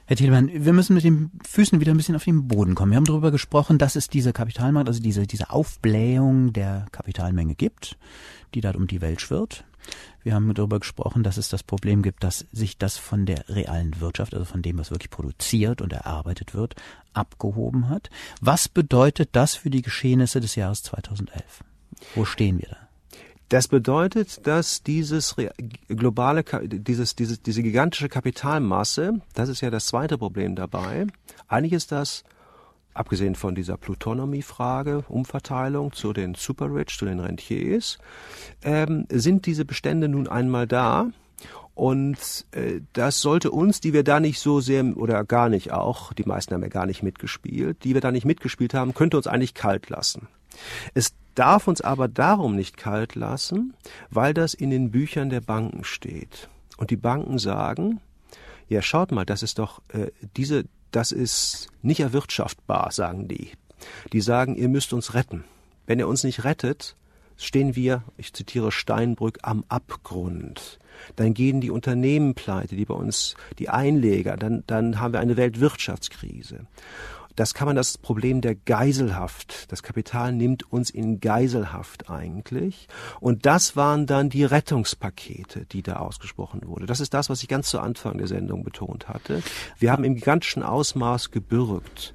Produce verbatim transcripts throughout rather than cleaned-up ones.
Herr Thielmann, wir müssen mit den Füßen wieder ein bisschen auf den Boden kommen. Wir haben darüber gesprochen, dass es diese Kapitalmarkt, also diese, diese Aufblähung der Kapitalmenge gibt, die da um die Welt schwirrt. Wir haben darüber gesprochen, dass es das Problem gibt, dass sich das von der realen Wirtschaft, also von dem, was wirklich produziert und erarbeitet wird, abgehoben hat. Was bedeutet das für die Geschehnisse des Jahres zweitausendelf? Wo stehen wir da? Das bedeutet, dass dieses globale, dieses, dieses, diese gigantische Kapitalmasse, das ist ja das zweite Problem dabei. Eigentlich ist das, abgesehen von dieser Plutonomie-Frage, Umverteilung zu den Super-Rich, zu den Rentiers, ähm, sind diese Bestände nun einmal da. Und äh, das sollte uns, die wir da nicht so sehr, oder gar nicht auch, die meisten haben ja gar nicht mitgespielt, die wir da nicht mitgespielt haben, könnte uns eigentlich kalt lassen. Es darf uns aber darum nicht kalt lassen, weil das in den Büchern der Banken steht. Und die Banken sagen, ja schaut mal, das ist doch, äh, diese, das ist nicht erwirtschaftbar, sagen die. Die sagen, ihr müsst uns retten. Wenn ihr uns nicht rettet, stehen wir, ich zitiere Steinbrück, am Abgrund. Dann gehen die Unternehmen pleite, die bei uns, die Einleger, dann, dann haben wir eine Weltwirtschaftskrise. Das kann man das Problem der Geiselhaft. Das Kapital nimmt uns in Geiselhaft eigentlich. Und das waren dann die Rettungspakete, die da ausgesprochen wurden. Das ist das, was ich ganz zu Anfang der Sendung betont hatte. Wir haben im gigantischen Ausmaß gebürgt.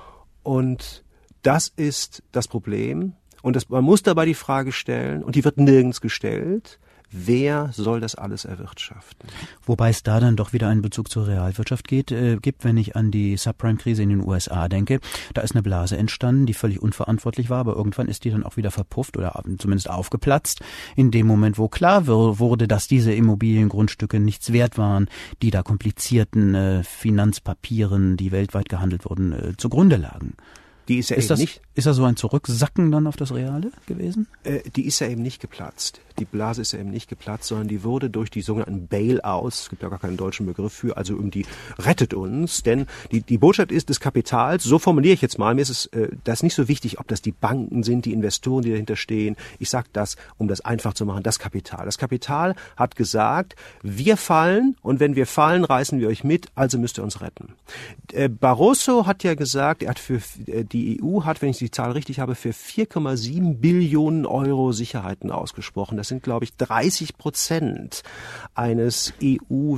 Und das ist das Problem. Und das, man muss dabei die Frage stellen, und die wird nirgends gestellt, wer soll das alles erwirtschaften? Wobei es da dann doch wieder einen Bezug zur Realwirtschaft geht, äh, gibt, wenn ich an die Subprime-Krise in den U S A denke. Da ist eine Blase entstanden, die völlig unverantwortlich war, aber irgendwann ist die dann auch wieder verpufft oder zumindest aufgeplatzt. In dem Moment, wo klar wurde, dass diese Immobiliengrundstücke nichts wert waren, die da komplizierten äh, Finanzpapieren, die weltweit gehandelt wurden, äh, zugrunde lagen. Die ist ja ist eben das, nicht. Ist das so ein Zurücksacken dann auf das Reale gewesen? Äh, die ist ja eben nicht geplatzt. Die Blase ist ja eben nicht geplatzt, sondern die wurde durch die sogenannten Bailouts, es gibt ja gar keinen deutschen Begriff für, also um die rettet uns, denn die, die Botschaft ist des Kapitals, so formuliere ich jetzt mal, mir ist es äh, das ist nicht so wichtig, ob das die Banken sind, die Investoren, die dahinter stehen. Ich sage das, um das einfach zu machen, das Kapital. Das Kapital hat gesagt, wir fallen und wenn wir fallen, reißen wir euch mit, also müsst ihr uns retten. Äh, Barroso hat ja gesagt, er hat für äh, die E U hat, wenn ich die Zahl richtig habe, für vier Komma sieben Billionen Euro Sicherheiten ausgesprochen. Das sind, glaube ich, dreißig Prozent eines E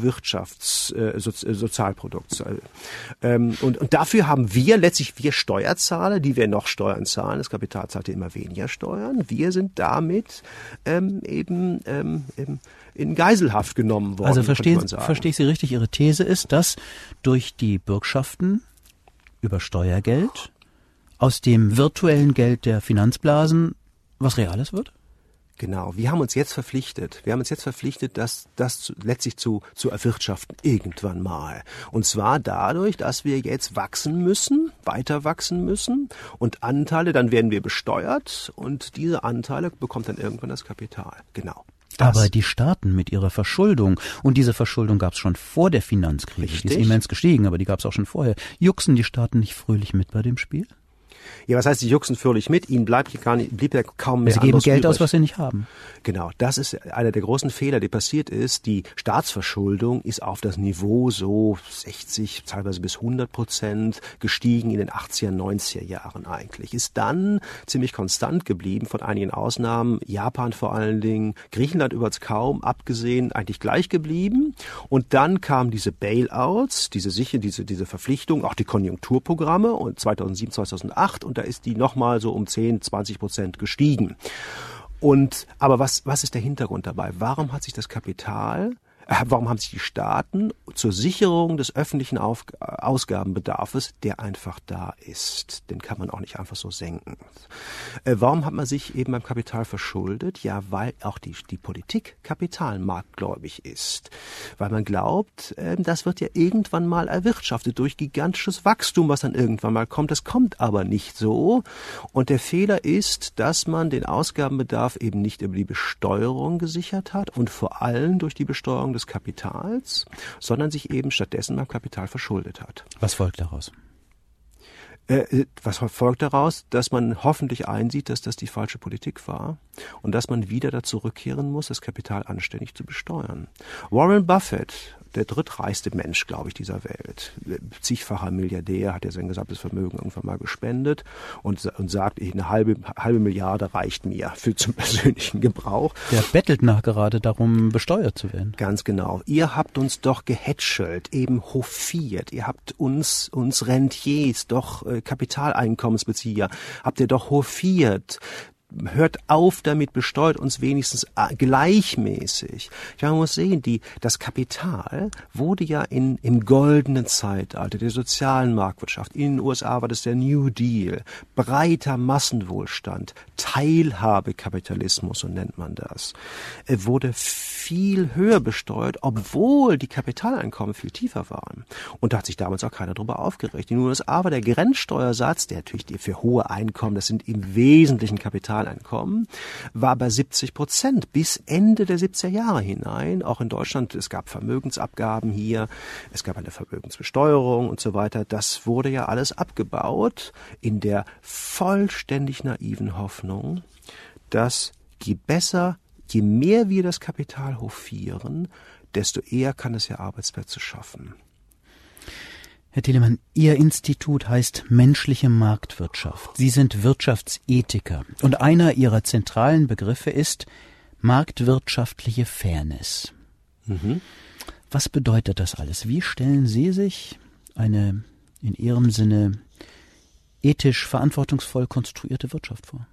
U-Wirtschaftssozialprodukts. Äh, ähm, und, und dafür haben wir, letztlich wir Steuerzahler, die wir noch Steuern zahlen, das Kapital zahlt ja immer weniger Steuern, wir sind damit ähm, eben, ähm, eben in Geiselhaft genommen worden. Also verstehe, verstehe ich Sie richtig, Ihre These ist, dass durch die Bürgschaften über Steuergeld aus dem virtuellen Geld der Finanzblasen was Reales wird? Genau, wir haben uns jetzt verpflichtet, wir haben uns jetzt verpflichtet, das, das zu, letztlich zu, zu erwirtschaften, irgendwann mal. Und zwar dadurch, dass wir jetzt wachsen müssen, weiter wachsen müssen und Anteile, dann werden wir besteuert und diese Anteile bekommt dann irgendwann das Kapital. Genau. Das. Aber die Staaten mit ihrer Verschuldung, und diese Verschuldung gab es schon vor der Finanzkrise, Richtig. Die ist immens gestiegen, aber die gab es auch schon vorher. Jucksen die Staaten nicht fröhlich mit bei dem Spiel? Ja, was heißt, sie jucksen fröhlich mit? Ihnen bleibt gar nicht, blieb ja kaum mehr Sie geben Geld übrig. aus, was sie nicht haben. Genau, das ist einer der großen Fehler, die passiert ist. Die Staatsverschuldung ist auf das Niveau so sechzig, teilweise bis hundert Prozent gestiegen in den achtziger, neunziger Jahren eigentlich. Ist dann ziemlich konstant geblieben, von einigen Ausnahmen, Japan vor allen Dingen, Griechenland übrigens kaum, abgesehen eigentlich gleich geblieben. Und dann kamen diese Bailouts, diese Sicher, diese, diese Verpflichtung, auch die Konjunkturprogramme und zweitausendsieben, zweitausendacht. Und da ist die nochmal so um zehn, zwanzig Prozent gestiegen. Und, aber was, was ist der Hintergrund dabei? Warum hat sich das Kapital, äh, warum haben sich die Staaten zur Sicherung des öffentlichen Auf, Ausgabenbedarfes, der einfach da ist, den kann man auch nicht einfach so senken. Äh, warum hat man sich eben beim Kapital verschuldet? Ja, weil auch die, die Politik kapitalmarktgläubig ist. Weil man glaubt, äh, das wird ja irgendwann mal erwirtschaftet durch gigantisches Wachstum, was dann irgendwann mal kommt. Das kommt aber nicht so. Und der Fehler ist, dass man den Ausgabenbedarf eben nicht über die Besteuerung gesichert hat und vor allem durch die Besteuerung des Kapitals, sondern sich eben stattdessen beim Kapital verschuldet hat. Was folgt daraus? Äh, was folgt daraus? Dass man hoffentlich einsieht, dass das die falsche Politik war und dass man wieder dazu rückkehren muss, das Kapital anständig zu besteuern. Warren Buffett, der drittreichste Mensch, glaube ich, dieser Welt. Zigfacher Milliardär, hat ja sein gesamtes Vermögen irgendwann mal gespendet und, und sagt, eine halbe, halbe Milliarde reicht mir für zum persönlichen Gebrauch. Der bettelt nach gerade darum, besteuert zu werden. Ganz genau. Ihr habt uns doch gehätschelt, eben hofiert. Ihr habt uns, uns Rentiers, doch äh, Kapitaleinkommensbezieher, habt ihr doch hofiert. Hört auf damit, besteuert uns wenigstens gleichmäßig. Ja, man muss sehen, die, das Kapital wurde ja in, im goldenen Zeitalter der sozialen Marktwirtschaft, in den U S A war das der New Deal, breiter Massenwohlstand, Teilhabekapitalismus, so nennt man das, wurde viel höher besteuert, obwohl die Kapitaleinkommen viel tiefer waren. Und da hat sich damals auch keiner drüber aufgeregt. In den U S A war der Grenzsteuersatz, der natürlich für hohe Einkommen, das sind im Wesentlichen Kapitaleinkommen, war bei siebzig Prozent bis Ende der siebziger Jahre hinein. Auch in Deutschland, es gab Vermögensabgaben hier, es gab eine Vermögensbesteuerung und so weiter. Das wurde ja alles abgebaut in der vollständig naiven Hoffnung, dass je besser, je mehr wir das Kapital hofieren, desto eher kann es ja Arbeitsplätze schaffen. Herr Telemann, Ihr Institut heißt Menschliche Marktwirtschaft. Sie sind Wirtschaftsethiker und einer Ihrer zentralen Begriffe ist marktwirtschaftliche Fairness. Mhm. Was bedeutet das alles? Wie stellen Sie sich eine in Ihrem Sinne ethisch verantwortungsvoll konstruierte Wirtschaft vor?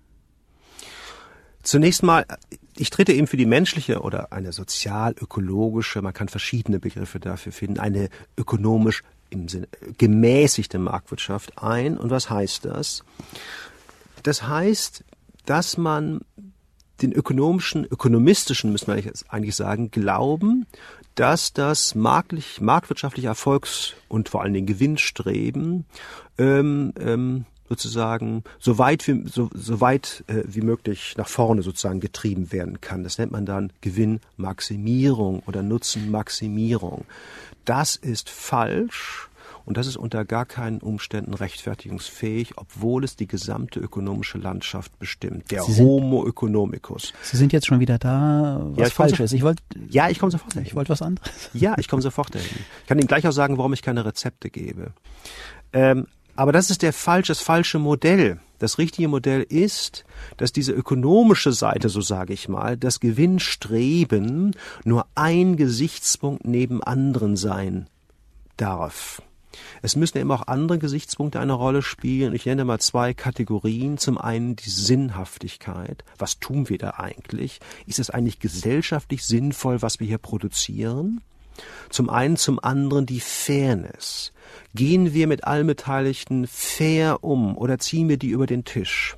Zunächst mal, ich trete eben für die menschliche oder eine sozial-ökologische, man kann verschiedene Begriffe dafür finden, eine ökonomisch im Sinne gemäßigte Marktwirtschaft ein. Und was heißt das? Das heißt, dass man den ökonomischen, ökonomistischen, müssen wir eigentlich sagen, Glauben, dass das marktlich, marktwirtschaftliche Erfolgs- und vor allen Dingen Gewinnstreben ähm, ähm, sozusagen so weit wie, so, so weit äh, wie möglich nach vorne sozusagen getrieben werden kann. Das nennt man dann Gewinnmaximierung oder Nutzenmaximierung. Das ist falsch und das ist unter gar keinen Umständen rechtfertigungsfähig, obwohl es die gesamte ökonomische Landschaft bestimmt. Der Homo economicus. Sie sind jetzt schon wieder da, was ja, falsch so, ist. Ich wollte, ja, ich komme sofort dahin. Ich wollte was anderes. Ja, ich komme sofort dahin. Ich kann Ihnen gleich auch sagen, warum ich keine Rezepte gebe. Ähm, Aber das ist der falsche, das falsche Modell. Das richtige Modell ist, dass diese ökonomische Seite, so sage ich mal, das Gewinnstreben nur ein Gesichtspunkt neben anderen sein darf. Es müssen eben auch andere Gesichtspunkte eine Rolle spielen. Ich nenne mal zwei Kategorien. Zum einen die Sinnhaftigkeit. Was tun wir da eigentlich? Ist es eigentlich gesellschaftlich sinnvoll, was wir hier produzieren? Zum einen, zum anderen die Fairness. Gehen wir mit allen Beteiligten fair um oder ziehen wir die über den Tisch?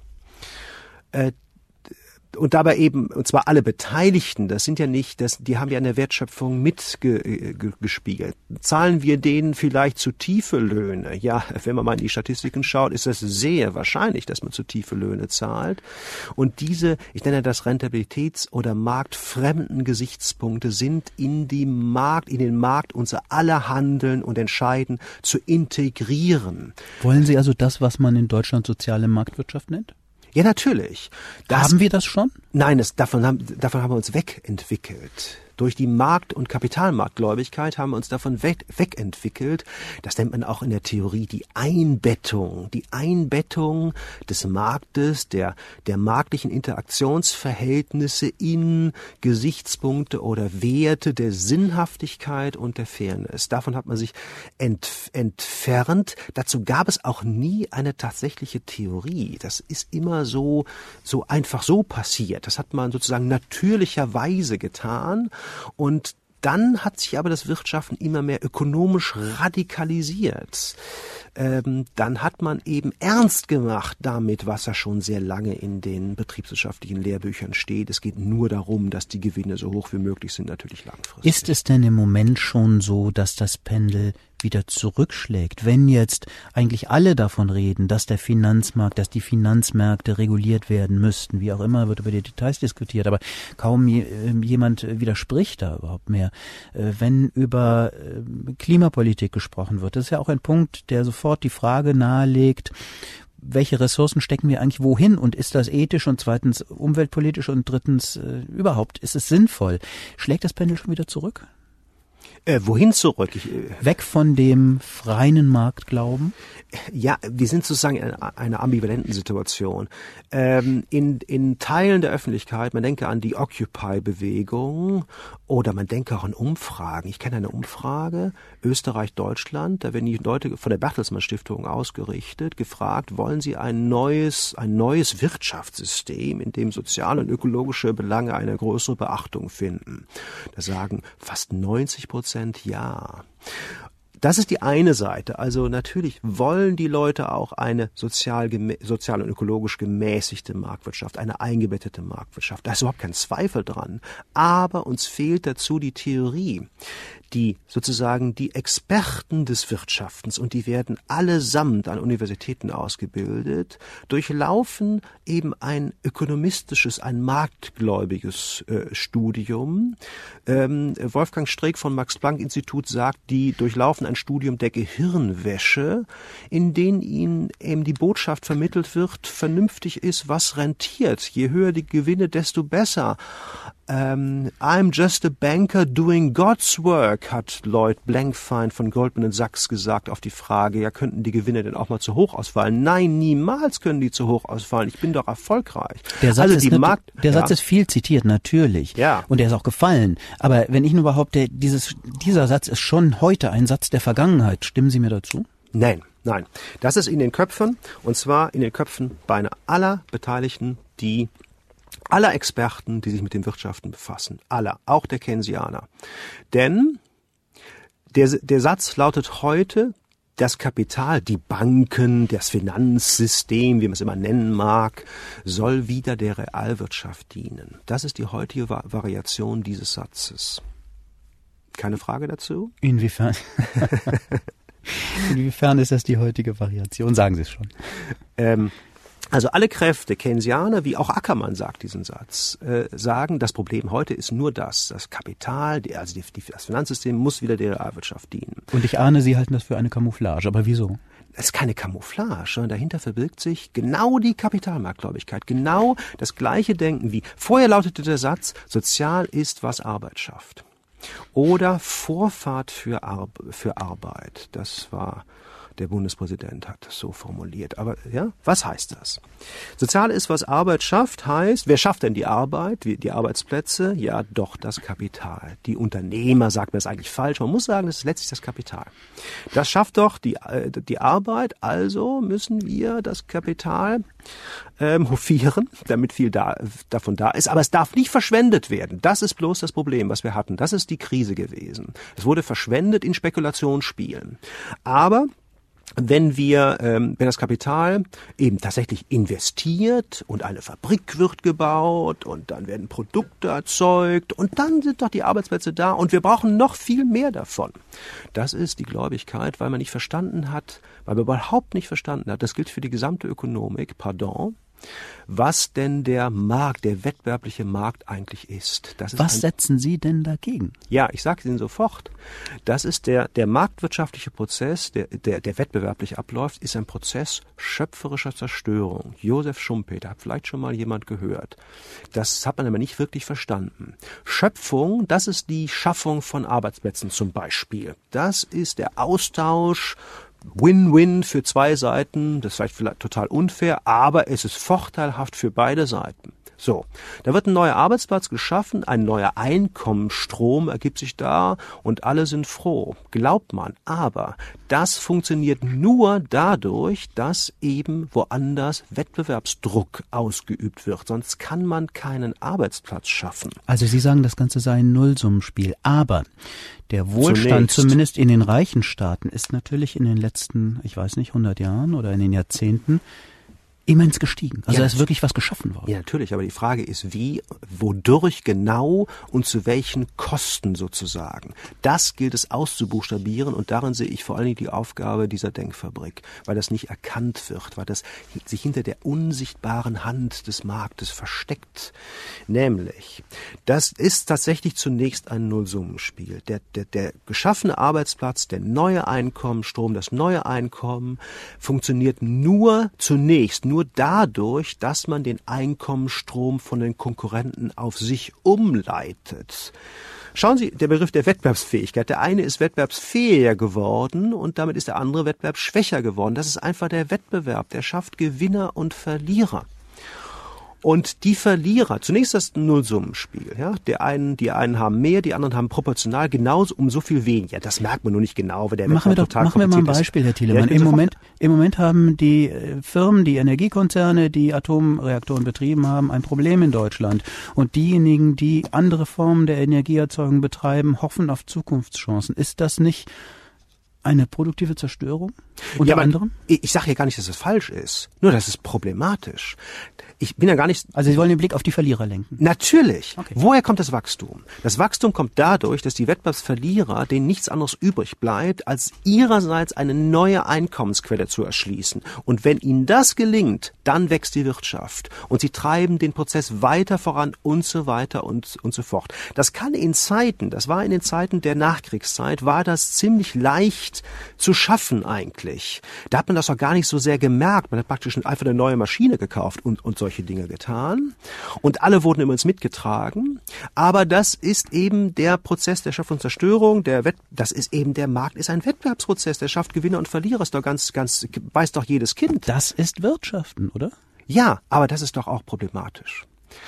Äh, und dabei eben, und zwar alle Beteiligten, das sind ja nicht, das, die haben ja in der Wertschöpfung mitgespiegelt. Zahlen wir denen vielleicht zu tiefe Löhne? Ja, wenn man mal in die Statistiken schaut, ist das sehr wahrscheinlich, dass man zu tiefe Löhne zahlt. Und diese, ich nenne das Rentabilitäts- oder marktfremden Gesichtspunkte sind in die Markt, in den Markt unser aller Handeln und Entscheiden zu integrieren. Wollen Sie also das, was man in Deutschland soziale Marktwirtschaft nennt? Ja, natürlich. Das, haben wir das schon? Nein, das, davon, haben, davon haben wir uns wegentwickelt. Durch die Markt- und Kapitalmarktgläubigkeit haben wir uns davon weg, wegentwickelt. Das nennt man auch in der Theorie die Einbettung. Die Einbettung des Marktes, der, der marktlichen Interaktionsverhältnisse in Gesichtspunkte oder Werte der Sinnhaftigkeit und der Fairness. Davon hat man sich ent, entfernt. Dazu gab es auch nie eine tatsächliche Theorie. Das ist immer so, so einfach so passiert. Das hat man sozusagen natürlicherweise getan. Und dann hat sich aber das Wirtschaften immer mehr ökonomisch radikalisiert. Ähm, dann hat man eben ernst gemacht damit, was ja schon sehr lange in den betriebswirtschaftlichen Lehrbüchern steht. Es geht nur darum, dass die Gewinne so hoch wie möglich sind, natürlich langfristig. Ist es denn im Moment schon so, dass das Pendel wieder zurückschlägt, wenn jetzt eigentlich alle davon reden, dass der Finanzmarkt, dass die Finanzmärkte reguliert werden müssten, wie auch immer, wird über die Details diskutiert, aber kaum je, äh, jemand widerspricht da überhaupt mehr. Äh, wenn über äh, Klimapolitik gesprochen wird, das ist ja auch ein Punkt, der sofort die Frage nahelegt, welche Ressourcen stecken wir eigentlich wohin und ist das ethisch und zweitens umweltpolitisch und drittens äh, überhaupt, ist es sinnvoll? Schlägt das Pendel schon wieder zurück? Äh, wohin zurück? Ich, äh, Weg von dem freien Marktglauben? Ja, wir sind sozusagen in einer ambivalenten Situation. Ähm, in, in Teilen der Öffentlichkeit, man denke an die Occupy-Bewegung oder man denke auch an Umfragen. Ich kenne eine Umfrage, Österreich, Deutschland, da werden die Leute von der Bertelsmann Stiftung ausgerichtet, gefragt, wollen sie ein neues, ein neues Wirtschaftssystem, in dem soziale und ökologische Belange eine größere Beachtung finden? Da sagen fast neunzig Prozent ja. Das ist die eine Seite. Also natürlich wollen die Leute auch eine sozial, sozial und ökologisch gemäßigte Marktwirtschaft, eine eingebettete Marktwirtschaft. Da ist überhaupt kein Zweifel dran. Aber uns fehlt dazu die Theorie. Die sozusagen die Experten des Wirtschaftens, und die werden allesamt an Universitäten ausgebildet, durchlaufen eben ein ökonomistisches, ein marktgläubiges äh, Studium. Ähm, Wolfgang Streeck vom Max-Planck-Institut sagt, die durchlaufen ein Studium der Gehirnwäsche, in dem ihnen eben die Botschaft vermittelt wird, vernünftig ist, was rentiert. Je höher die Gewinne, desto besser. Um, I'm just a banker doing God's work, hat Lloyd Blankfein von Goldman Sachs gesagt auf die Frage, ja, könnten die Gewinne denn auch mal zu hoch ausfallen? Nein, niemals können die zu hoch ausfallen. Ich bin doch erfolgreich. Der Satz, also ist, die nicht, Markt, der ja. Satz ist viel zitiert, natürlich. Ja. Und der ist auch gefallen. Aber wenn ich nur behaupte, dieses, dieser Satz ist schon heute ein Satz der Vergangenheit, stimmen Sie mir dazu? Nein, nein. Das ist in den Köpfen, und zwar in den Köpfen beinahe aller Beteiligten, die aller Experten, die sich mit den Wirtschaften befassen. Aller, auch der Keynesianer. Denn der, der Satz lautet heute, das Kapital, die Banken, das Finanzsystem, wie man es immer nennen mag, soll wieder der Realwirtschaft dienen. Das ist die heutige Variation dieses Satzes. Keine Frage dazu? Inwiefern? Inwiefern ist das die heutige Variation? Sagen Sie es schon. Ähm, Also alle Kräfte, Keynesianer, wie auch Ackermann sagt diesen Satz, äh, sagen, das Problem heute ist nur das, das Kapital, die, also die, die, das Finanzsystem muss wieder der Realwirtschaft dienen. Und ich ahne, Sie halten das für eine Camouflage, aber wieso? Das ist keine Camouflage, sondern dahinter verbirgt sich genau die Kapitalmarktgläubigkeit, genau das gleiche Denken wie, vorher lautete der Satz, sozial ist, was Arbeit schafft. Oder Vorfahrt für, Ar- für Arbeit, das war... Der Bundespräsident hat das so formuliert. Aber ja, was heißt das? Sozial ist, was Arbeit schafft, heißt, wer schafft denn die Arbeit, die Arbeitsplätze? Ja, doch das Kapital. Die Unternehmer, sagt man das eigentlich falsch. Man muss sagen, das ist letztlich das Kapital. Das schafft doch die, die Arbeit, also müssen wir das Kapital ähm, hofieren, damit viel da, davon da ist. Aber es darf nicht verschwendet werden. Das ist bloß das Problem, was wir hatten. Das ist die Krise gewesen. Es wurde verschwendet in Spekulationsspielen. Aber wenn wir, ähm, wenn das Kapital eben tatsächlich investiert und eine Fabrik wird gebaut und dann werden Produkte erzeugt und dann sind doch die Arbeitsplätze da und wir brauchen noch viel mehr davon. Das ist die Gläubigkeit, weil man nicht verstanden hat, weil man überhaupt nicht verstanden hat, das gilt für die gesamte Ökonomik, pardon, was denn der Markt, der wettbewerbliche Markt eigentlich ist. Das ist was ein, setzen Sie denn dagegen? Ja, ich sage Ihnen sofort. Das ist der, der marktwirtschaftliche Prozess, der, der, der wettbewerblich abläuft, ist ein Prozess schöpferischer Zerstörung. Josef Schumpeter, hat vielleicht schon mal jemand gehört. Das hat man aber nicht wirklich verstanden. Schöpfung, das ist die Schaffung von Arbeitsplätzen zum Beispiel. Das ist der Austausch, Win-Win für zwei Seiten, das ist vielleicht, vielleicht total unfair, aber es ist vorteilhaft für beide Seiten. So, da wird ein neuer Arbeitsplatz geschaffen, ein neuer Einkommensstrom ergibt sich da und alle sind froh, glaubt man. Aber das funktioniert nur dadurch, dass eben woanders Wettbewerbsdruck ausgeübt wird. Sonst kann man keinen Arbeitsplatz schaffen. Also Sie sagen, das Ganze sei ein Nullsummenspiel. Aber der Wohlstand, Zunächst. zumindest in den reichen Staaten, ist natürlich in den letzten, ich weiß nicht, hundert Jahren oder in den Jahrzehnten immens gestiegen. Also ja, da ist wirklich was geschaffen worden. Ja, natürlich, aber die Frage ist, wie, wodurch genau und zu welchen Kosten sozusagen. Das gilt es auszubuchstabieren und darin sehe ich vor allen Dingen die Aufgabe dieser Denkfabrik, weil das nicht erkannt wird, weil das sich hinter der unsichtbaren Hand des Marktes versteckt. Nämlich, das ist tatsächlich zunächst ein Nullsummenspiel. Der, der, der geschaffene Arbeitsplatz, der neue Einkommensstrom, das neue Einkommen funktioniert nur zunächst, nur dadurch, dass man den Einkommensstrom von den Konkurrenten auf sich umleitet. Schauen Sie, der Begriff der Wettbewerbsfähigkeit. Der eine ist wettbewerbsfähiger geworden und damit ist der andere wettbewerbsschwächer geworden. Das ist einfach der Wettbewerb. Der schafft Gewinner und Verlierer. Und die Verlierer, zunächst das Nullsummenspiel, ja, der einen, die einen haben mehr, die anderen haben proportional genauso um so viel weniger. Das merkt man nur nicht genau, weil der machen wir doch, total machen wir mal ein Beispiel, Herr Thielemann. Ja, Im Moment, im Moment haben die äh, Firmen, die Energiekonzerne, die Atomreaktoren betrieben haben, ein Problem in Deutschland. Und diejenigen, die andere Formen der Energieerzeugung betreiben, hoffen auf Zukunftschancen. Ist das nicht eine produktive Zerstörung? Unter ja, aber anderem? Ich, ich sage ja gar nicht, dass es falsch ist. Nur, das ist problematisch. Ich bin ja gar nicht... Also Sie wollen den Blick auf die Verlierer lenken? Natürlich. Okay. Woher kommt das Wachstum? Das Wachstum kommt dadurch, dass die Wettbewerbsverlierer, denen nichts anderes übrig bleibt, als ihrerseits eine neue Einkommensquelle zu erschließen. Und wenn ihnen das gelingt, dann wächst die Wirtschaft. Und sie treiben den Prozess weiter voran und so weiter und, und so fort. Das kann in Zeiten, das war in den Zeiten der Nachkriegszeit, war das ziemlich leicht zu schaffen eigentlich. Da hat man das auch gar nicht so sehr gemerkt. Man hat praktisch einfach eine neue Maschine gekauft und, und solche Dinge getan. Und alle wurden übrigens mitgetragen. Aber das ist eben der Prozess der Schaffung und Zerstörung. Der Wett, das ist eben der Markt, ist ein Wettbewerbsprozess. Der schafft Gewinner und Verlierer. Ist doch ganz, ganz, weiß doch jedes Kind. Das ist Wirtschaften, oder? Ja, aber das ist doch auch problematisch.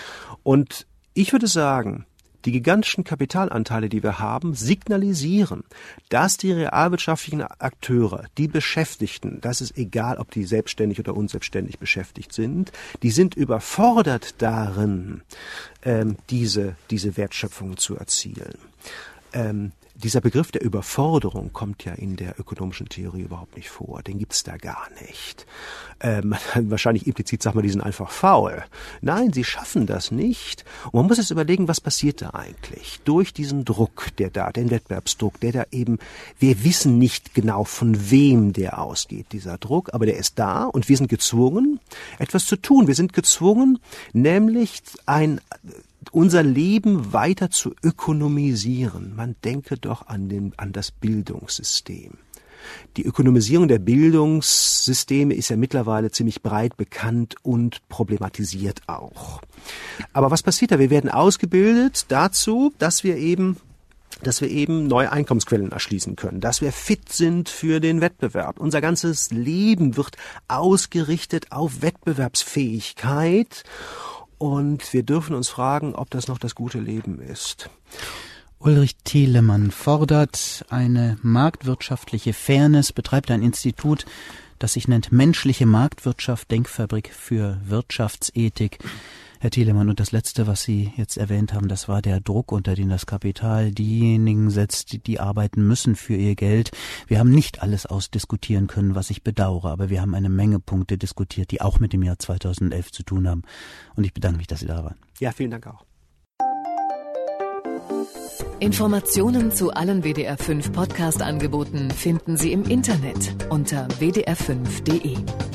Und ich würde sagen, die gigantischen Kapitalanteile, die wir haben, signalisieren, dass die realwirtschaftlichen Akteure, die Beschäftigten, das ist egal, ob die selbstständig oder unselbstständig beschäftigt sind, die sind überfordert darin, ähm, diese, diese Wertschöpfung zu erzielen. Ähm, Dieser Begriff der Überforderung kommt ja in der ökonomischen Theorie überhaupt nicht vor. Den gibt's da gar nicht. Ähm, wahrscheinlich implizit sagt man, die sind einfach faul. Nein, sie schaffen das nicht. Und man muss jetzt überlegen, was passiert da eigentlich? Durch diesen Druck, der da, den Wettbewerbsdruck, der da eben, wir wissen nicht genau, von wem der ausgeht, dieser Druck, aber der ist da und wir sind gezwungen, etwas zu tun. Wir sind gezwungen, nämlich ein unser Leben weiter zu ökonomisieren. Man denke doch an den, an das Bildungssystem. Die Ökonomisierung der Bildungssysteme ist ja mittlerweile ziemlich breit bekannt und problematisiert auch. Aber was passiert da? Wir werden ausgebildet dazu, dass wir eben dass wir eben neue Einkommensquellen erschließen können, dass wir fit sind für den Wettbewerb. Unser ganzes Leben wird ausgerichtet auf Wettbewerbsfähigkeit. Und wir dürfen uns fragen, ob das noch das gute Leben ist. Ulrich Thielemann fordert eine marktwirtschaftliche Fairness, betreibt ein Institut, das sich nennt Menschliche Marktwirtschaft, Denkfabrik für Wirtschaftsethik. Herr Thielemann, und das Letzte, was Sie jetzt erwähnt haben, das war der Druck, unter den das Kapital diejenigen setzt, die, die arbeiten müssen für ihr Geld. Wir haben nicht alles ausdiskutieren können, was ich bedauere, aber wir haben eine Menge Punkte diskutiert, die auch mit dem Jahr zweitausendelf zu tun haben. Und ich bedanke mich, dass Sie da waren. Ja, vielen Dank auch. Informationen zu allen W D R fünf Podcast-Angeboten finden Sie im Internet unter w d r fünf punkt d e.